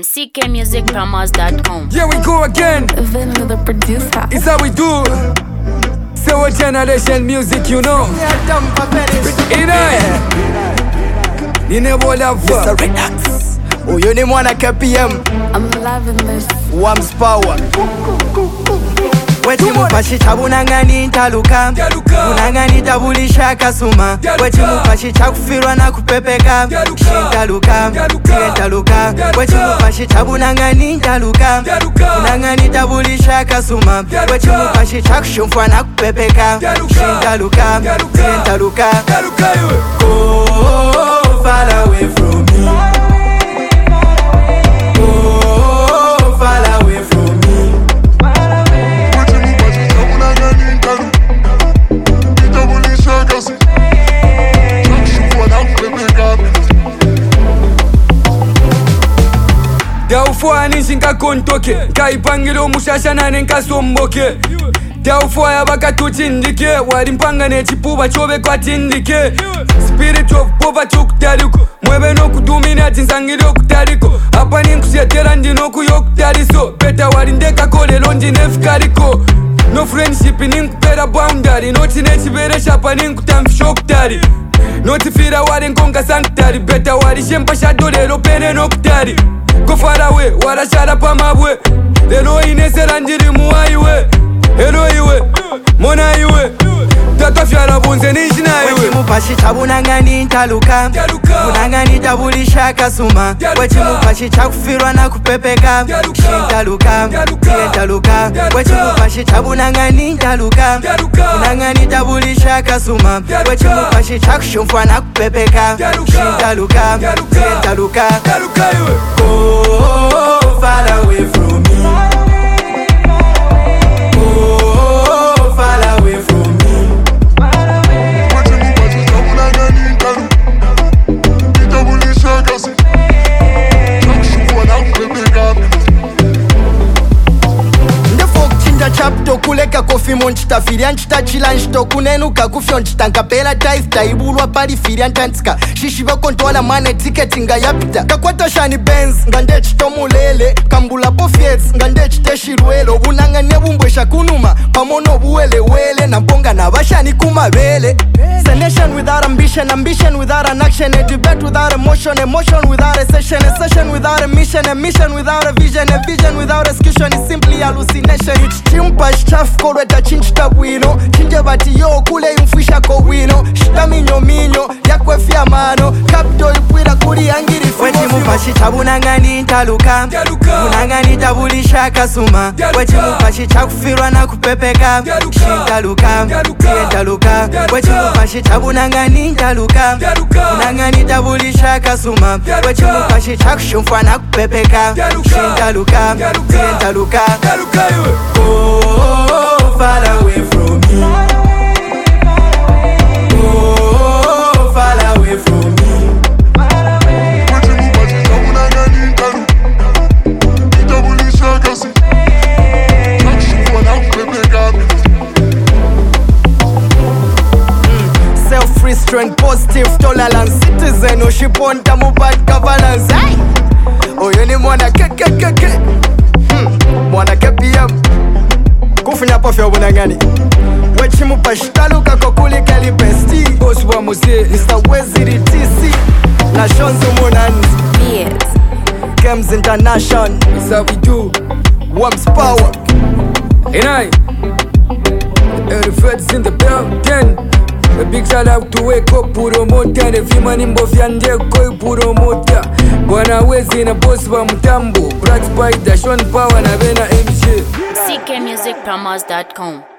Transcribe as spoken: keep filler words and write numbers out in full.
C K music promos dot com. Here we go again. Vanilla the producer. It's how we do. So what generation music, you know. In I Nine bola Mister Redux. Uyu ni mwana K P M. I'm loving this. Wams power. Wechi mupashi chabunangani ntaluka Unangani tabulisha kasuma Wechi mupashi chakufirwa na kupepeka Shintaluka, sientaluka Wechi mupashi chabunangani ntaluka Unangani tabulisha kasuma Wechi mupashi chakushumfwa na kupepeka Shintaluka, sientaluka Go far away from me. Go far away from me. Daufua nishinka kontoke Kaipangilo mushasha nane nkasomboke Daufua ya baka tuchindike Walimpanga ne chipuba chobe kwa tindike Spirit of poverty kutaliko Mwebe no kudumina tinsangilo kutaliko Hapa ni nkusietera ndino kuyo kutaliso Beta walindeka kole lonji nefikariko No friendship ni nkupera boundary Noti nechibere shapa ni nkutamfisho kutali Noti fira wali nkonga sanktari Beta wali shempa shadolero pene no kutali Go far away, wara shara pa mabwe Lelo inesera njiri muwaiwe Elo iwe, mona iwe Tata fyara bunze nishina iwe Wechi mupashi chabunangani ntaluka Unangani tabulisha kasuma Wechi mupashi chakufirwa na kupepeka Shintaluka, sientaluka Wechi mupashi chabunangani ntaluka Unangani tabulisha kasuma Wechi mupashi chakushumfwa na kupepeka Shintaluka, sientaluka Go far away from me. Go far away from me. Chapto kuleka kofi monchita firia nchita chila nchito kunenuka kufyo nchita nkapela tais taibulwa pali firia ntantika shishiba kontola mane ticket nga yapita kakwata shani benz ngande chito mulele kambula pofiets ngande chite shirwelo bunanga nebumbwesha kunuma pamono buwele wele na mponga na bashani kumabele. It's a nation without ambition, ambition without an action, a debate without emotion, emotion without a session, a session without a mission, a mission without a vision, a vision without execution is simply hallucination. It's chimpa chafu kolweta chinchita bwino chinje bati yo kule imfisha ko wino shita minyo minyo yakwe fya mano kapto ipwira kuli angiri fimo. Wechi mupashi chabunangani ntaluka Unangani tabulisha kasuma Wechi mupashi chakufirwa na kupepeka Shintaluka, sientaluka Wechi mupashi chabunangani ntaluka Unangani tabulisha kasuma Wechi mupashi chakushumfwa na kupepeka Shintaluka, sientaluka Go far away from me. Go far away from me. Self-restraint, positive tolerance, citizen ushiponta mubad governance. Hey! Oyo ni mwana K K K K. Hmm. Mwana K P M. Kufunya pofya bunangani Wechi mupashi taluka kokuli kali besti Boss wa muse Mister Weziri T C Na Shonzo Munanzi Yes. Games International. It's how we do. Wams power. And I Every feds in the building. A big shout out to Wake Up Puro Mota Nevi mani mbofya ndeko Puro Mota Bwana wezi na boss wa mtambo Black Spider, Sean Power na Bena M J. C K music promos dot com.